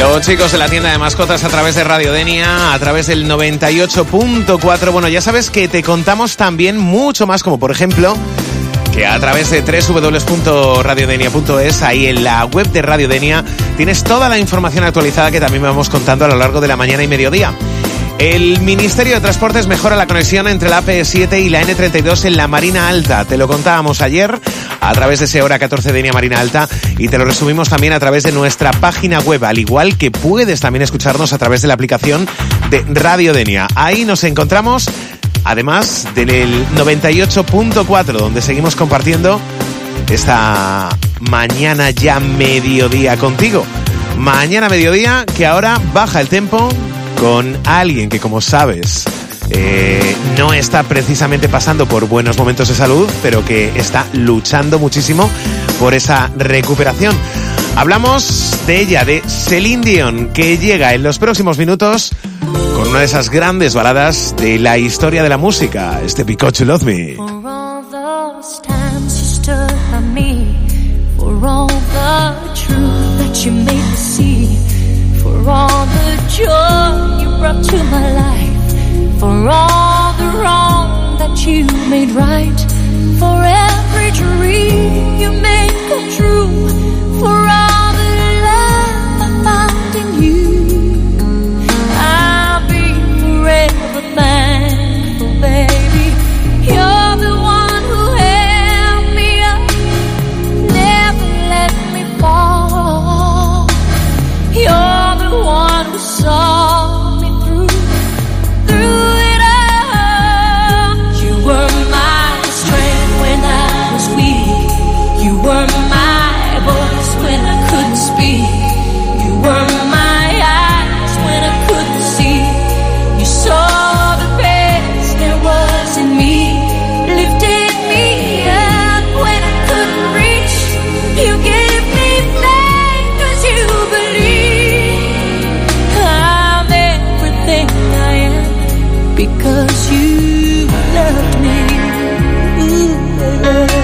Los chicos de la tienda de mascotas a través de Radio Denia, a través del 98.4. Bueno, ya sabes que te contamos también mucho más, como por ejemplo que a través de www.radiodenia.es, ahí en la web de Radio Denia, tienes toda la información actualizada que también vamos contando a lo largo de la mañana y mediodía. El Ministerio de Transportes mejora la conexión entre la AP7 y la N32 en la Marina Alta. Te lo contábamos ayer a través de ese Hora 14 Denia Marina Alta y te lo resumimos también a través de nuestra página web, al igual que puedes también escucharnos a través de la aplicación de Radio Denia. Ahí nos encontramos, además del 98.4, donde seguimos compartiendo esta mañana ya mediodía contigo. Mañana mediodía, que ahora baja el tempo con alguien que, como sabes, no está precisamente pasando por buenos momentos de salud, pero que está luchando muchísimo por esa recuperación. Hablamos de ella, de Celine Dion, que llega en los próximos minutos con una de esas grandes baladas de la historia de la música, este Because You Love Me. For all those times you stood by me, for all the truth that you made me see, for all the joy you brought to my life, for all the wrong that you made right, for every dream you made come true, for all the love I found in you, I'll be forever thankful, baby. You're the one who held me up, never let me fall. You're the one who saw me through it all. You were my strength when I was weak. You were my voice when I couldn't speak. You were my eyes when I couldn't see. You saw the best there was in me, lifted me up when I couldn't reach. You gave me faith 'cause you believe I'm everything I am because you loved me. Ooh,